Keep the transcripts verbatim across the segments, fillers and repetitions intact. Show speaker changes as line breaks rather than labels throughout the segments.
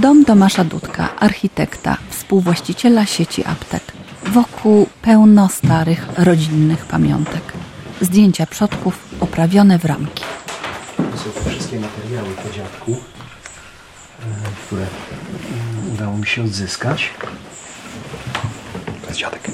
Dom Tomasza Dudka, architekta, współwłaściciela sieci aptek. Wokół pełno starych, rodzinnych pamiątek. Zdjęcia przodków oprawione w ramki.
To są te wszystkie materiały po dziadku, które udało mi się odzyskać. To jest dziadek.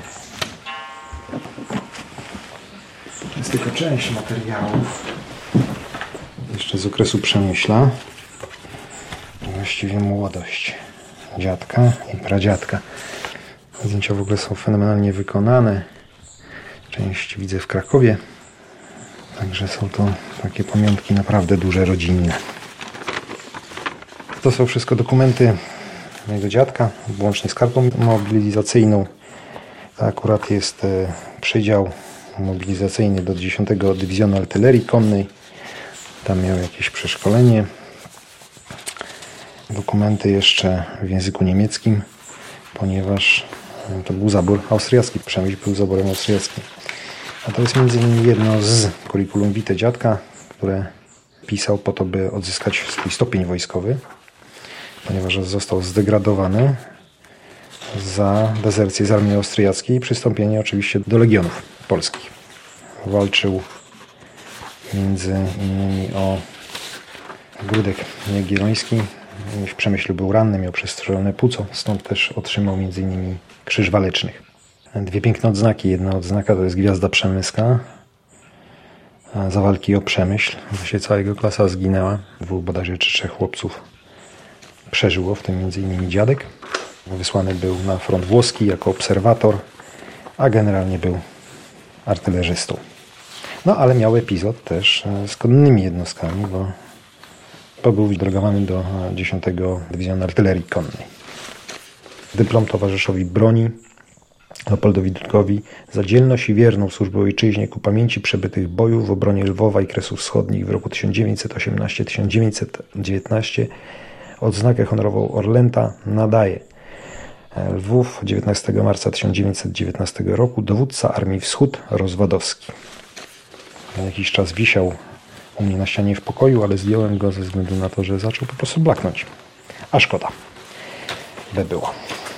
To jest tylko część materiałów. Jeszcze z okresu Przemyśla. Właściwie młodość dziadka i pradziadka. Zdjęcia w ogóle są fenomenalnie wykonane. Część widzę w Krakowie. Także są to takie pamiątki naprawdę duże, rodzinne. To są wszystko dokumenty mojego dziadka, łącznie z kartą mobilizacyjną. To akurat jest przydział mobilizacyjny do dziesiątego Dywizjonu Artylerii Konnej. Tam miał jakieś przeszkolenie. Dokumenty jeszcze w języku niemieckim, ponieważ to był zabór austriacki. Przemyśl był zaborem austriackim. A to jest między innymi jedno z curriculum vitae dziadka, które pisał po to, by odzyskać swój stopień wojskowy, ponieważ został zdegradowany za dezercję z armii austriackiej i przystąpienie oczywiście do legionów polskich. Walczył między innymi o Gródek Jagielloński. W Przemyślu był ranny, miał przestrzelone płuco, stąd też otrzymał między innymi Krzyż Walecznych. Dwie piękne odznaki. Jedna odznaka to jest Gwiazda Przemyska za walki o Przemyśl. Właściwie cała jego klasa zginęła. Dwóch bodajże czy trzech chłopców przeżyło, w tym między innymi dziadek. Wysłany był na front włoski jako obserwator, a generalnie był artylerzystą. No ale miał epizod też z konnymi jednostkami, bo, bo był delegowany do dziesiątego Dywizjonu Artylerii Konnej. Dyplom towarzyszowi broni Leopoldowi Dudkowi za dzielność i wierną służbę ojczyźnie ku pamięci przebytych bojów w obronie Lwowa i Kresów Wschodnich w roku tysiąc dziewięćset osiemnastym do tysiąc dziewięćset dziewiętnastego odznakę honorową Orlęta nadaje Lwów dziewiętnastego marca tysiąc dziewięćset dziewiętnastego roku, dowódca Armii Wschód Rozwadowski. Na jakiś czas wisiał u mnie na ścianie w pokoju, ale zdjąłem go ze względu na to, że zaczął po prostu blaknąć. A szkoda by było.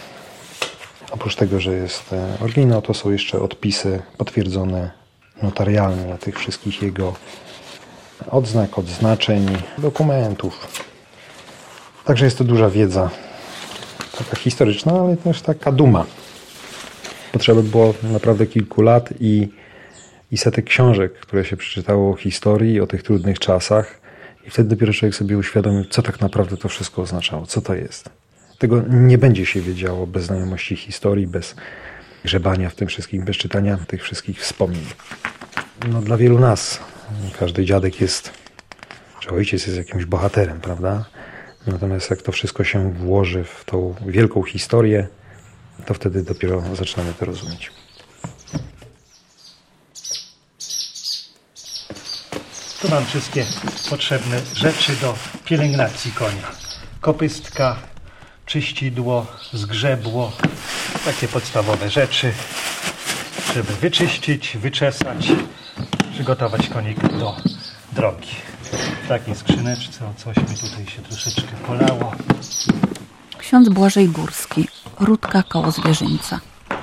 Oprócz tego, że jest oryginał, to są jeszcze odpisy potwierdzone notarialnie na tych wszystkich jego odznak, odznaczeń, dokumentów. Także jest to duża wiedza, taka historyczna, ale też taka duma. Potrzeba było naprawdę kilku lat i, i setek książek, które się przeczytało o historii, o tych trudnych czasach i wtedy dopiero człowiek sobie uświadomił, co tak naprawdę to wszystko oznaczało, co to jest. Tego nie będzie się wiedziało bez znajomości historii, bez grzebania w tym wszystkim, bez czytania tych wszystkich wspomnień. No, dla wielu nas każdy dziadek jest, czy ojciec jest jakimś bohaterem, prawda? Natomiast jak to wszystko się włoży w tą wielką historię, to wtedy dopiero zaczynamy to rozumieć.
Tu mam wszystkie potrzebne rzeczy do pielęgnacji konia. Kopystka, czyścidło, zgrzebło, takie podstawowe rzeczy, żeby wyczyścić, wyczesać, przygotować konika do drogi. W takiej skrzyneczce, o coś mi tutaj się troszeczkę polało.
Ksiądz Błażej Górski, Rudka koło Zwierzyńca.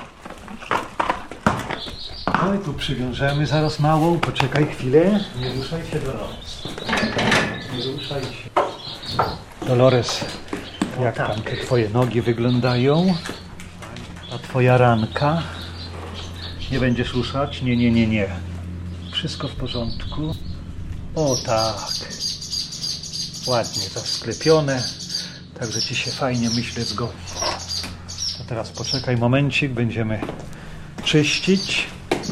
No i tu przywiążemy zaraz małą, poczekaj chwilę, nie ruszaj się, Dolores. Nie ruszaj się. Dolores, jak tam te twoje nogi wyglądają? A twoja ranka? Nie będziesz ruszać? Nie, nie, nie, nie. Wszystko w porządku? O tak. Ładnie zasklepione. Także ci się fajnie, myślę, zgodzi. To teraz poczekaj momencik, będziemy czyścić.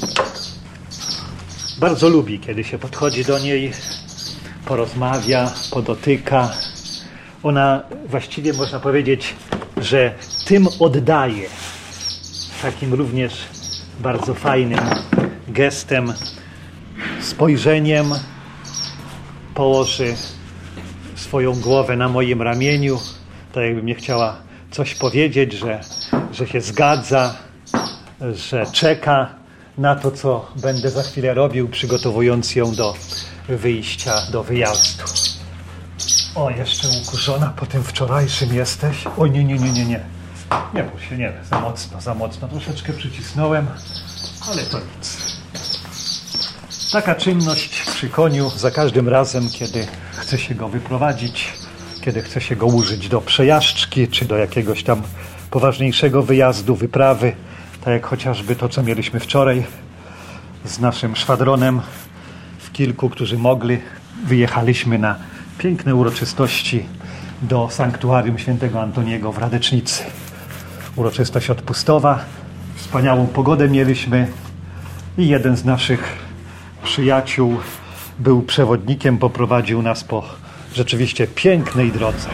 Bardzo lubi, kiedy się podchodzi do niej, porozmawia, podotyka. Ona właściwie można powiedzieć, że tym oddaje. Takim również bardzo fajnym gestem, spojrzeniem położy swoją głowę na moim ramieniu, tak jakby mnie chciała coś powiedzieć, że, że się zgadza, że czeka na to, co będę za chwilę robił, przygotowując ją do wyjścia, do wyjazdu. O, jeszcze ukurzona po tym wczorajszym jesteś? O, nie, nie, nie, nie, nie. Nie bój się, nie, za mocno, za mocno. Troszeczkę przycisnąłem, ale to nic. Taka czynność przy koniu za każdym razem, kiedy chce się go wyprowadzić, kiedy chce się go użyć do przejażdżki, czy do jakiegoś tam poważniejszego wyjazdu, wyprawy, tak jak chociażby to, co mieliśmy wczoraj z naszym szwadronem w kilku, którzy mogli. Wyjechaliśmy na piękne uroczystości do sanktuarium świętego Antoniego w Radecznicy. Uroczystość odpustowa, wspaniałą pogodę mieliśmy i jeden z naszych przyjaciół był przewodnikiem, poprowadził nas po rzeczywiście pięknej drodze.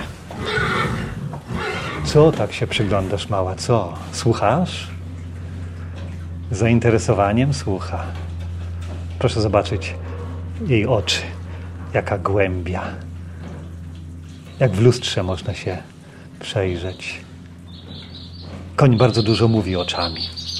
Co tak się przyglądasz, mała, co? Słuchasz? Z zainteresowaniem słucha. Proszę zobaczyć jej oczy. Jaka głębia. Jak w lustrze można się przejrzeć. Koń bardzo dużo mówi oczami.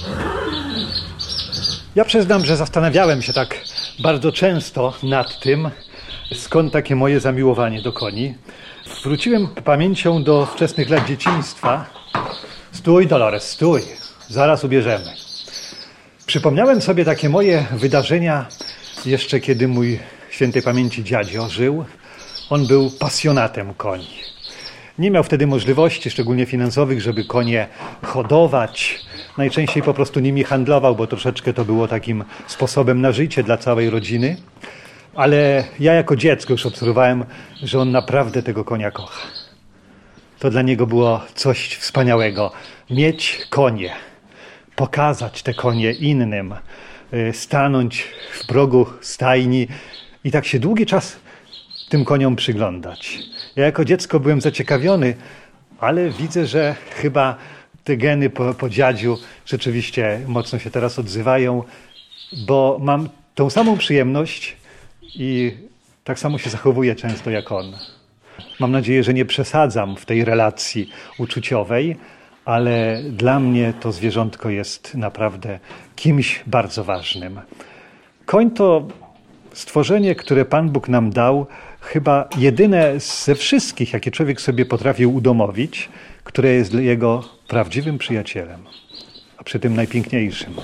Ja przyznam, że zastanawiałem się tak bardzo często nad tym, skąd takie moje zamiłowanie do koni. Wróciłem pamięcią do wczesnych lat dzieciństwa. Stój, Dolores, stój. Zaraz ubierzemy. Przypomniałem sobie takie moje wydarzenia jeszcze kiedy mój świętej pamięci dziadzio żył. On był pasjonatem koni. Nie miał wtedy możliwości, szczególnie finansowych, żeby konie hodować. Najczęściej po prostu nimi handlował, bo troszeczkę to było takim sposobem na życie dla całej rodziny. Ale ja jako dziecko już obserwowałem, że on naprawdę tego konia kocha. To dla niego było coś wspaniałego. Mieć konie, pokazać te konie innym, stanąć w progu stajni i tak się długi czas tym koniom przyglądać. Ja jako dziecko byłem zaciekawiony, ale widzę, że chyba te geny po, po dziadziu rzeczywiście mocno się teraz odzywają, bo mam tą samą przyjemność i tak samo się zachowuję często jak on. Mam nadzieję, że nie przesadzam w tej relacji uczuciowej, ale dla mnie to zwierzątko jest naprawdę kimś bardzo ważnym. Koń to stworzenie, które Pan Bóg nam dał, chyba jedyne ze wszystkich, jakie człowiek sobie potrafił udomowić, które jest jego prawdziwym przyjacielem, a przy tym najpiękniejszym.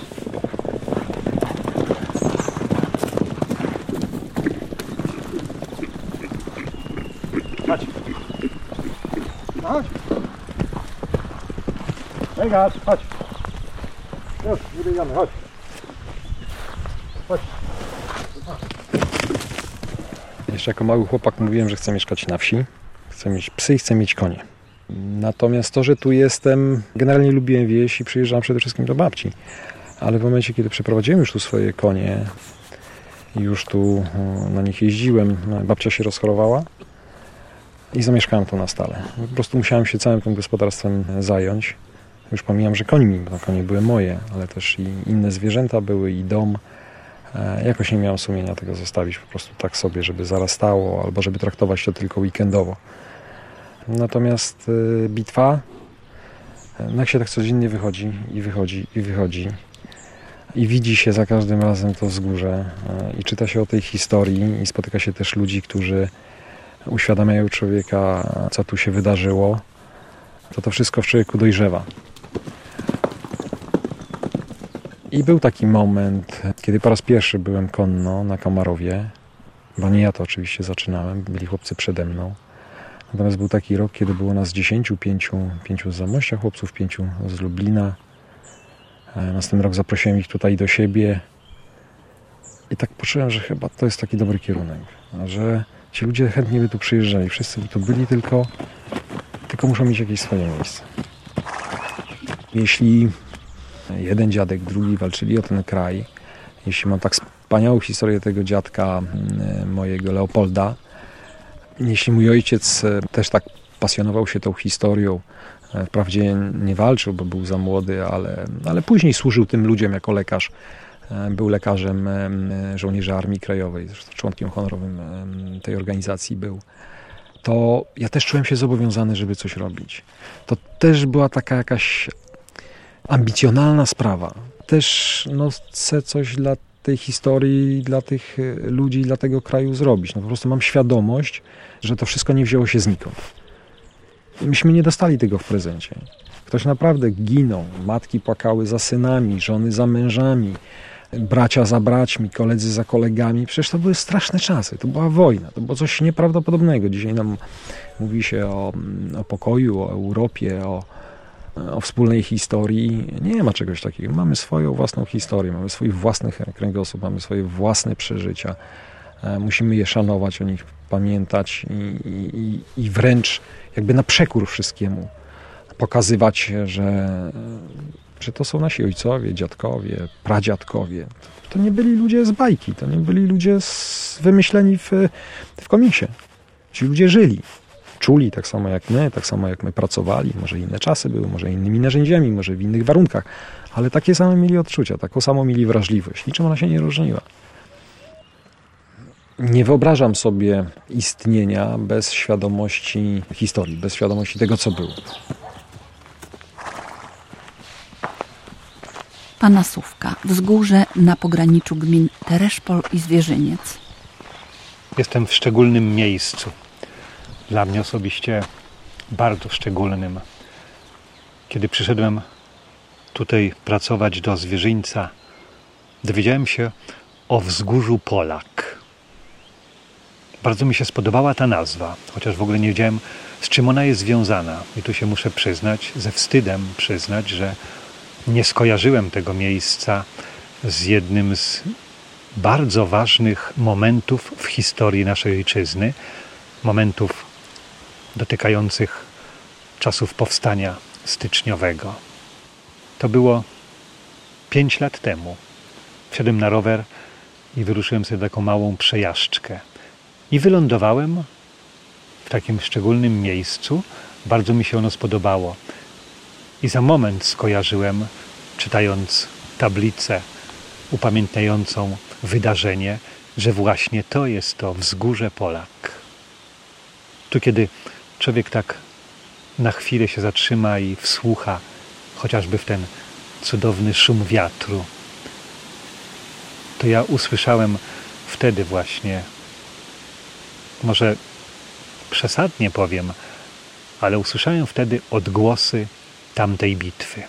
Chodź. Chodź. Hej, chodź. Już, wybiegamy, chodź. Chodź.
Jeszcze jako mały chłopak mówiłem, że chcę mieszkać na wsi. Chcę mieć psy i chcę mieć konie. Natomiast to, że tu jestem, generalnie lubiłem wieś i przyjeżdżałem przede wszystkim do babci. Ale w momencie, kiedy przeprowadziłem już tu swoje konie i już tu na nich jeździłem, babcia się rozchorowała i zamieszkałem tu na stale. Po prostu musiałem się całym tym gospodarstwem zająć. Już pomijam, że końmi, bo konie były moje, ale też i inne zwierzęta były i dom. Jakoś nie miałem sumienia tego zostawić po prostu tak sobie, żeby zarastało, albo żeby traktować to tylko weekendowo. Natomiast y, bitwa, no jak się tak codziennie wychodzi i wychodzi i wychodzi i widzi się za każdym razem to wzgórze y, i czyta się o tej historii i spotyka się też ludzi, którzy uświadamiają człowieka, co tu się wydarzyło, to to wszystko w człowieku dojrzewa. I był taki moment, kiedy po raz pierwszy byłem konno na Kamarowie, bo nie ja to oczywiście zaczynałem, byli chłopcy przede mną. Natomiast był taki rok, kiedy było nas dziesięciu, pięciu, pięciu z Zamościa chłopców, pięciu z Lublina. Następny rok zaprosiłem ich tutaj do siebie i tak poczułem, że chyba to jest taki dobry kierunek, że ci ludzie chętnie by tu przyjeżdżali, wszyscy by tu byli, tylko, tylko muszą mieć jakieś swoje miejsce. Jeśli jeden dziadek, drugi walczyli o ten kraj, jeśli mam tak wspaniałą historię tego dziadka mojego Leopolda, jeśli mój ojciec też tak pasjonował się tą historią, wprawdzie nie walczył, bo był za młody, ale, ale później służył tym ludziom jako lekarz. Był lekarzem żołnierzy Armii Krajowej, zresztą członkiem honorowym tej organizacji był. To ja też czułem się zobowiązany, żeby coś robić. To też była taka jakaś ambicjonalna sprawa. Też no, chcę coś dla
tej historii, dla tych ludzi, dla tego kraju zrobić. No po prostu mam świadomość, że to wszystko nie wzięło się znikąd. I myśmy nie dostali tego w prezencie. Ktoś naprawdę ginął. Matki płakały za synami, żony za mężami, bracia za braćmi, koledzy za kolegami. Przecież to były straszne czasy. To była wojna. To było coś nieprawdopodobnego. Dzisiaj nam mówi się o, o pokoju, o Europie, o, o wspólnej historii. Nie ma czegoś takiego. Mamy swoją własną historię, mamy swój własny kręgosłup, mamy swoje własne przeżycia. Musimy je szanować, o nich pamiętać i, i, i wręcz jakby na przekór wszystkiemu pokazywać, że, że to są nasi ojcowie, dziadkowie, pradziadkowie. To nie byli ludzie z bajki, to nie byli ludzie z, wymyśleni w, w komiksie. Ci ludzie żyli, czuli tak samo jak my, tak samo jak my pracowali. Może inne czasy były, może innymi narzędziami, może w innych warunkach, ale takie same mieli odczucia, taką samą mieli wrażliwość. Niczym ona się nie różniła. Nie wyobrażam sobie istnienia bez świadomości historii, bez świadomości tego, co było.
Panasówka, wzgórze na pograniczu gmin Tereszpol i Zwierzyniec.
Jestem w szczególnym miejscu. Dla mnie osobiście bardzo szczególnym. Kiedy przyszedłem tutaj pracować do Zwierzyńca, dowiedziałem się o wzgórzu Polak. Bardzo mi się spodobała ta nazwa, chociaż w ogóle nie wiedziałem, z czym ona jest związana. I tu się muszę przyznać, ze wstydem przyznać, że nie skojarzyłem tego miejsca z jednym z bardzo ważnych momentów w historii naszej ojczyzny, momentów dotykających czasów powstania styczniowego. To było pięć lat temu. Wsiadłem na rower i wyruszyłem sobie taką małą przejażdżkę. I wylądowałem w takim szczególnym miejscu. Bardzo mi się ono spodobało. I za moment skojarzyłem, czytając tablicę upamiętniającą wydarzenie, że właśnie to jest to wzgórze Polak. Tu kiedy człowiek tak na chwilę się zatrzyma i wsłucha chociażby w ten cudowny szum wiatru, to ja usłyszałem wtedy właśnie, może przesadnie powiem, ale usłyszałem wtedy odgłosy tamtej bitwy.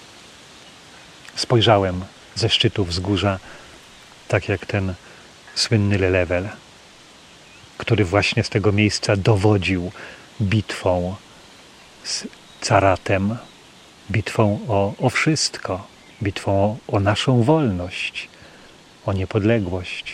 Spojrzałem ze szczytu wzgórza, tak jak ten słynny Lelewel, który właśnie z tego miejsca dowodził bitwą z Caratem, bitwą o, o wszystko, bitwą o, o naszą wolność, o niepodległość.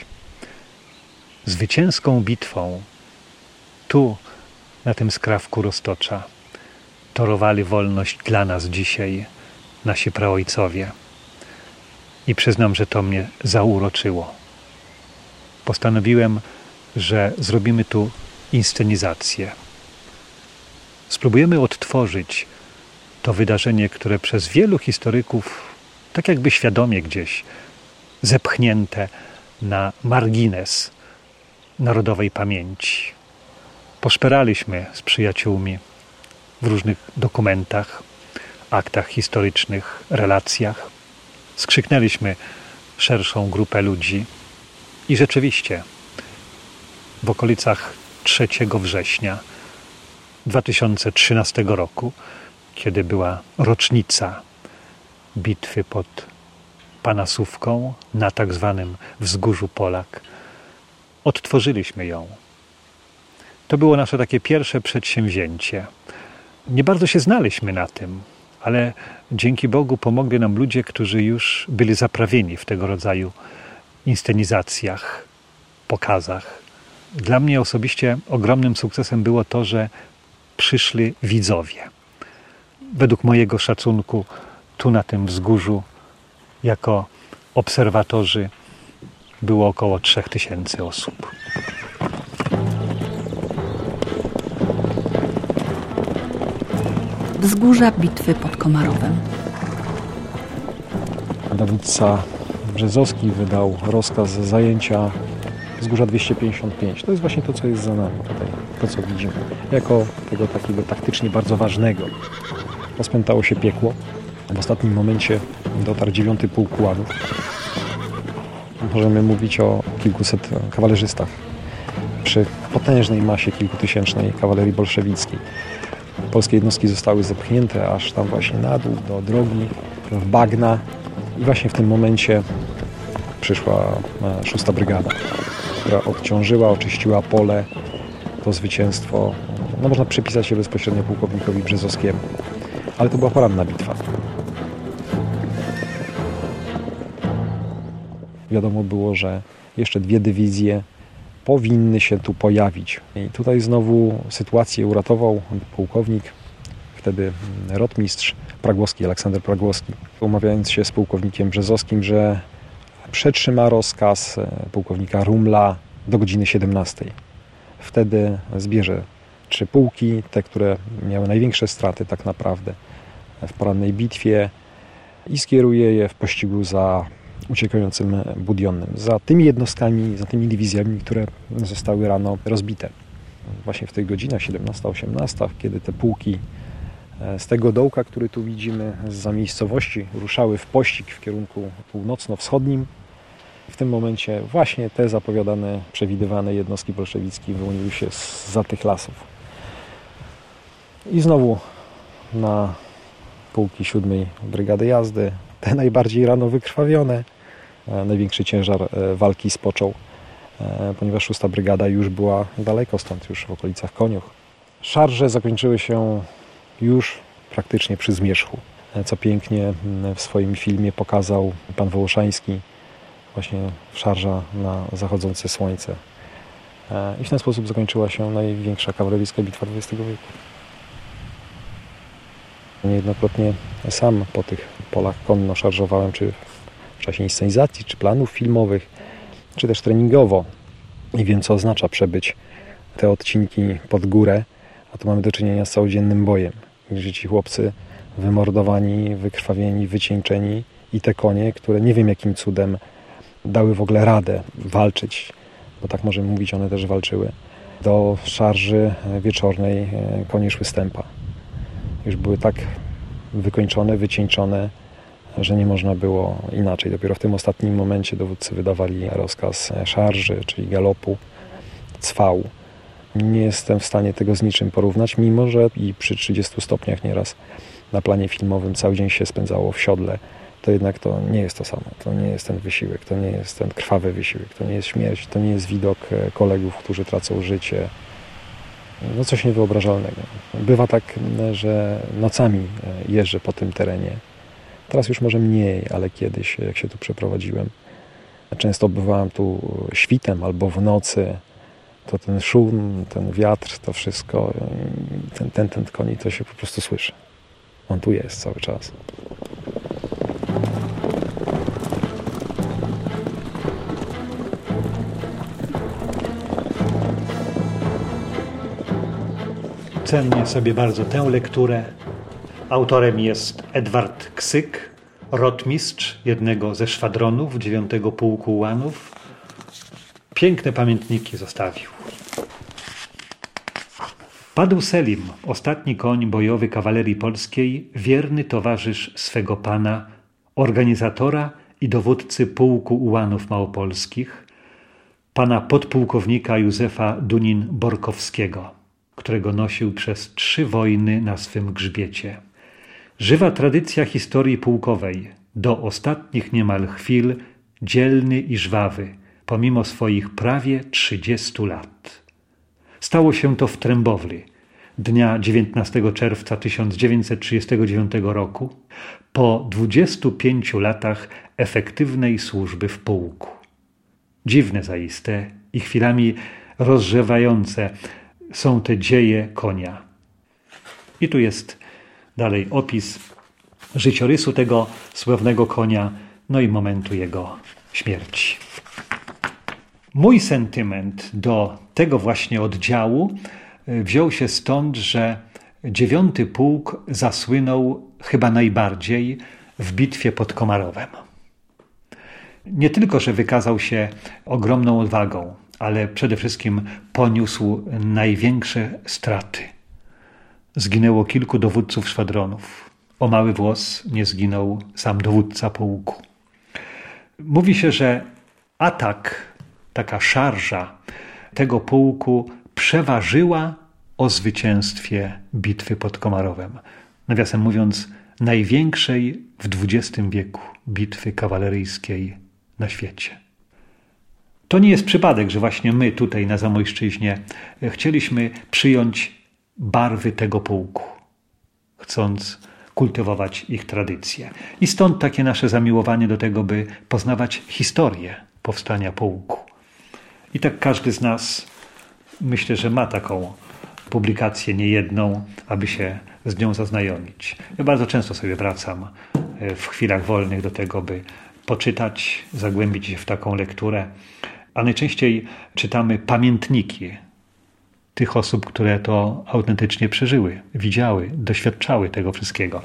Zwycięską bitwą tu, na tym skrawku Roztocza, torowali wolność dla nas dzisiaj nasi praojcowie. I przyznam, że to mnie zauroczyło. Postanowiłem, że zrobimy tu inscenizację. Spróbujemy odtworzyć to wydarzenie, które przez wielu historyków, tak jakby świadomie gdzieś, zepchnięte na margines narodowej pamięci. Poszperaliśmy z przyjaciółmi w różnych dokumentach, aktach historycznych, relacjach. Skrzyknęliśmy szerszą grupę ludzi i rzeczywiście w okolicach trzeciego września dwa tysiące trzynastego roku, kiedy była rocznica bitwy pod Panasówką na tak zwanym wzgórzu Polak, odtworzyliśmy ją. To było nasze takie pierwsze przedsięwzięcie. Nie bardzo się znaliśmy na tym, ale dzięki Bogu pomogli nam ludzie, którzy już byli zaprawieni w tego rodzaju inscenizacjach, pokazach. Dla mnie osobiście ogromnym sukcesem było to, że przyszli widzowie. Według mojego szacunku tu na tym wzgórzu jako obserwatorzy było około trzech tysięcy osób.
Wzgórza bitwy pod Komarowem.
Dowódca Brzezowski wydał rozkaz zajęcia wzgórza dwieście pięćdziesiąt pięć. To jest właśnie to, co jest za nami tutaj, to co widzimy. Jako tego takiego taktycznie bardzo ważnego. Rozpętało się piekło. W ostatnim momencie dotarł dziewiąty Pułk Ułanów. możemy mówić o kilkuset kawalerzystach przy potężnej masie kilkutysięcznej kawalerii bolszewickiej. Polskie jednostki zostały zepchnięte aż tam właśnie na dół, do drogi, w bagna i właśnie w tym momencie przyszła szósta brygada, która odciążyła, oczyściła pole. To zwycięstwo no, można przypisać się bezpośrednio pułkownikowi Brzezowskiemu. Ale to była poranna bitwa. Wiadomo było, że jeszcze dwie dywizje powinny się tu pojawić. I tutaj znowu sytuację uratował pułkownik, wtedy rotmistrz Pragłowski, Aleksander Pragłowski, umawiając się z pułkownikiem Brzezowskim, że przetrzyma rozkaz pułkownika Rumla do godziny siedemnastej. Wtedy zbierze trzy pułki, te, które miały największe straty tak naprawdę w porannej bitwie i skieruje je w pościgu za uciekającym Budionnym, za tymi jednostkami, za tymi dywizjami, które zostały rano rozbite. Właśnie w tych godzinach siedemnasta osiemnasta, kiedy te pułki z tego dołka, który tu widzimy, z miejscowości ruszały w pościg w kierunku północno-wschodnim, w tym momencie właśnie te zapowiadane, przewidywane jednostki bolszewickie wyłoniły się zza tych lasów. I znowu na pułki siódmej Brygady Jazdy, te najbardziej rano wykrwawione, największy ciężar walki spoczął, ponieważ szósta Brygada już była daleko stąd, już w okolicach Konioch. Szarże zakończyły się już praktycznie przy zmierzchu, co pięknie w swoim filmie pokazał pan Wołoszański, właśnie szarża na zachodzące słońce. I w ten sposób zakończyła się największa kawaleryjska bitwa dwudziestego wieku. Niejednokrotnie sam po tych polach konno szarżowałem, czy w czasie inscenizacji, czy planów filmowych, czy też treningowo. I wiem, co oznacza przebyć te odcinki pod górę, a tu mamy do czynienia z całodziennym bojem. Gdzie ci chłopcy wymordowani, wykrwawieni, wycieńczeni i te konie, które nie wiem jakim cudem dały w ogóle radę walczyć, bo tak możemy mówić, one też walczyły. Do szarży wieczornej konie szły stępa. Już były tak wykończone, wycieńczone, że nie można było inaczej. Dopiero w tym ostatnim momencie dowódcy wydawali rozkaz szarży, czyli galopu, cwał. Nie jestem w stanie tego z niczym porównać, mimo że i przy trzydziestu stopniach nieraz na planie filmowym cały dzień się spędzało w siodle, to jednak to nie jest to samo. To nie jest ten wysiłek, to nie jest ten krwawy wysiłek, to nie jest śmierć, to nie jest widok kolegów, którzy tracą życie. No coś niewyobrażalnego. Bywa tak, że nocami jeżdżę po tym terenie. Teraz już może mniej, ale kiedyś, jak się tu przeprowadziłem, często bywałem tu świtem albo w nocy. To ten szum, ten wiatr, to wszystko, ten, ten, ten koni, to się po prostu słyszy. On tu jest cały czas.
Cenię sobie bardzo tę lekturę. Autorem jest Edward Ksyk, rotmistrz jednego ze szwadronów dziewiątego Pułku Ułanów. Piękne pamiętniki zostawił. Padł Selim, ostatni koń bojowy kawalerii polskiej, wierny towarzysz swego pana, organizatora i dowódcy Pułku Ułanów Małopolskich, pana podpułkownika Józefa Dunin-Borkowskiego, którego nosił przez trzy wojny na swym grzbiecie. Żywa tradycja historii pułkowej, do ostatnich niemal chwil dzielny i żwawy, pomimo swoich prawie trzydziestu lat. Stało się to w Trębowli, dnia dziewiętnastego czerwca tysiąc dziewięćset trzydziestego dziewiątego roku, po dwudziestu pięciu latach efektywnej służby w pułku. Dziwne zaiste i chwilami rozrzewające są te dzieje konia. I tu jest dalej opis życiorysu tego sławnego konia, no i momentu jego śmierci. Mój sentyment do tego właśnie oddziału wziął się stąd, że dziewiąty pułk zasłynął chyba najbardziej w bitwie pod Komarowem. Nie tylko, że wykazał się ogromną odwagą, ale przede wszystkim poniósł największe straty. Zginęło kilku dowódców szwadronów. O mały włos nie zginął sam dowódca pułku. Mówi się, że atak, taka szarża tego pułku przeważyła o zwycięstwie bitwy pod Komarowem. Nawiasem mówiąc, największej w dwudziestym wieku bitwy kawaleryjskiej na świecie. To nie jest przypadek, że właśnie my tutaj na Zamojszczyźnie chcieliśmy przyjąć barwy tego pułku, chcąc kultywować ich tradycje. I stąd takie nasze zamiłowanie do tego, by poznawać historię powstania pułku. I tak każdy z nas, myślę, że ma taką publikację niejedną, aby się z nią zaznajomić. Ja bardzo często sobie wracam w chwilach wolnych do tego, by poczytać, zagłębić się w taką lekturę, a najczęściej czytamy pamiętniki tych osób, które to autentycznie przeżyły, widziały, doświadczały tego wszystkiego.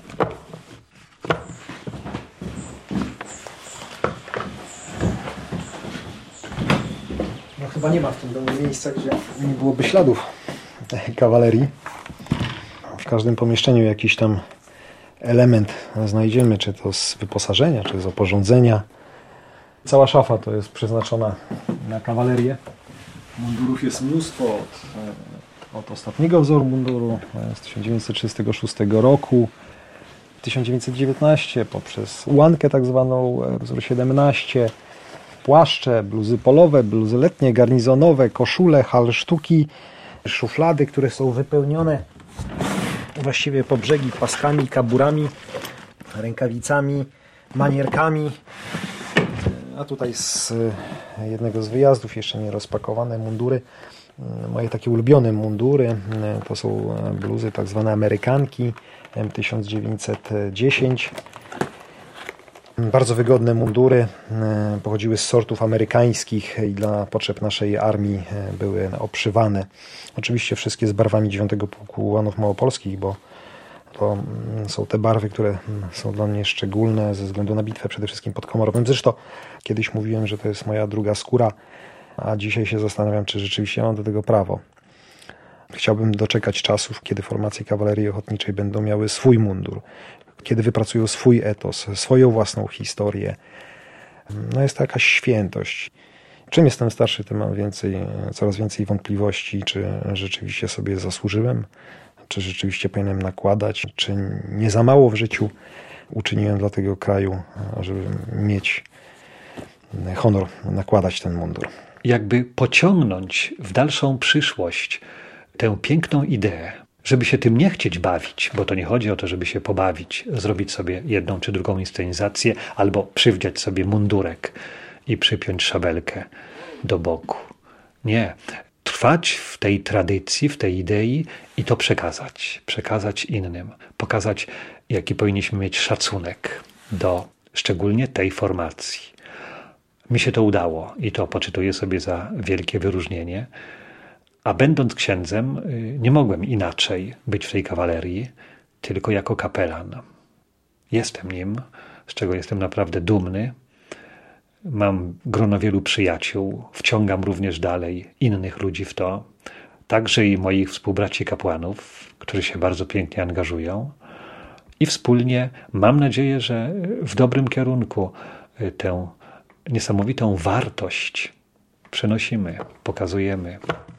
No chyba nie ma w tym domu miejsca, gdzie nie byłoby śladów kawalerii. W każdym pomieszczeniu jakiś tam element znajdziemy, czy to z wyposażenia, czy z oporządzenia. Cała szafa to jest przeznaczona na kawalerię. Mundurów jest mnóstwo od, od ostatniego wzoru munduru z tysiąc dziewięćset trzydziestego szóstego roku, tysiąc dziewięćset dziewiętnastego poprzez ułankę tak zwaną wzór siedemnaście, płaszcze, bluzy polowe, bluzy letnie, garnizonowe, koszule, halsztuki, szuflady, które są wypełnione właściwie po brzegi paskami, kaburami, rękawicami, manierkami. A tutaj z jednego z wyjazdów jeszcze nie rozpakowane mundury, moje takie ulubione mundury, to są bluzy tak zwane amerykanki M tysiąc dziewięćset dziesięć. Bardzo wygodne mundury, pochodziły z sortów amerykańskich i dla potrzeb naszej armii były obszywane. Oczywiście wszystkie z barwami dziewiątego Pułku Ułanów Małopolskich, bo to są te barwy, które są dla mnie szczególne ze względu na bitwę przede wszystkim pod Komorowem. Zresztą kiedyś mówiłem, że to jest moja druga skóra, a dzisiaj się zastanawiam, czy rzeczywiście mam do tego prawo. Chciałbym doczekać czasów, kiedy formacje kawalerii ochotniczej będą miały swój mundur, kiedy wypracują swój etos, swoją własną historię. No jest to jakaś świętość. Czym jestem starszy, tym mam więcej, coraz więcej wątpliwości, czy rzeczywiście sobie zasłużyłem, czy rzeczywiście powinienem nakładać, czy nie za mało w życiu uczyniłem dla tego kraju, żeby mieć honor nakładać ten mundur.
Jakby pociągnąć w dalszą przyszłość tę piękną ideę, żeby się tym nie chcieć bawić, bo to nie chodzi o to, żeby się pobawić, zrobić sobie jedną czy drugą inscenizację, albo przywdziać sobie mundurek i przypiąć szabelkę do boku. Nie. Trwać w tej tradycji, w tej idei i to przekazać. Przekazać innym. Pokazać, jaki powinniśmy mieć szacunek do szczególnie tej formacji. Mi się to udało i to poczytuję sobie za wielkie wyróżnienie. A będąc księdzem, nie mogłem inaczej być w tej kawalerii, tylko jako kapelan. Jestem nim, z czego jestem naprawdę dumny. Mam grono wielu przyjaciół, wciągam również dalej innych ludzi w to, także i moich współbraci kapłanów, którzy się bardzo pięknie angażują. I wspólnie mam nadzieję, że w dobrym kierunku tę niesamowitą wartość przenosimy, pokazujemy.